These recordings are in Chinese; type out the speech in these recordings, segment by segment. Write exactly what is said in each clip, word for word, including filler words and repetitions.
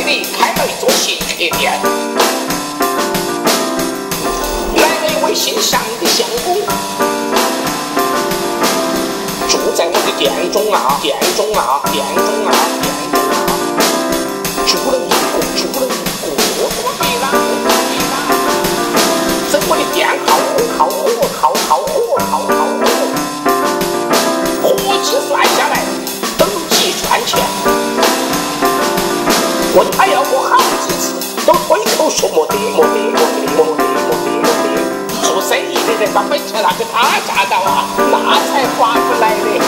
里开了一座新铁店，来了一位姓尚的相公，住在我的店中啊，店中啊，店中啊，店中啊，住了一个，住了一个，我对了，这我的店好好火，好好火，好好火，伙计算下来等级赚钱。我还要过好几次，都推口说没得没得没得没得没得没得。做生意的人把本钱拿给他赚到啊，那才划不来的。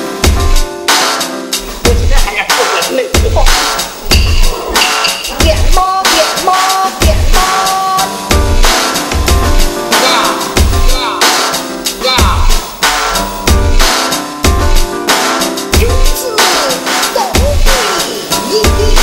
我今天还要做人类之后，变吗变吗变吗？啊啊啊！君子都比你。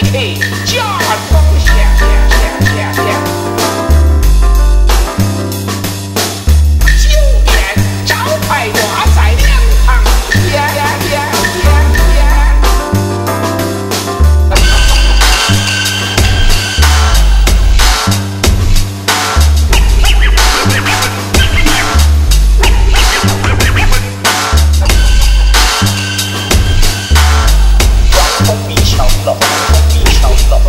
嘿，驾风向向向向向。九点招牌挂在两旁，呀呀呀呀呀！装疯逼巧了，装疯逼巧了，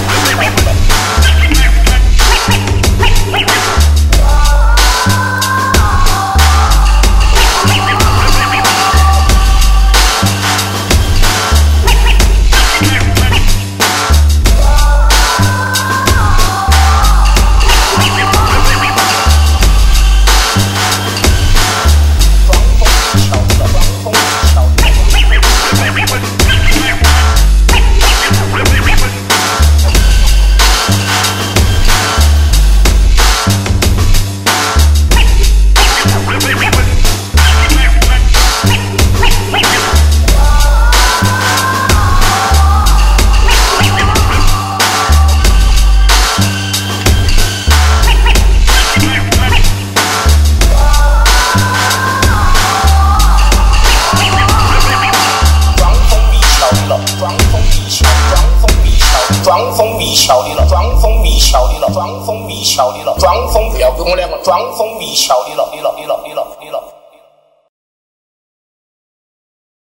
装疯迷巧的了，装疯迷巧的了，装疯迷巧的了，装疯不要跟我两个装疯迷巧的了，你了你了你了。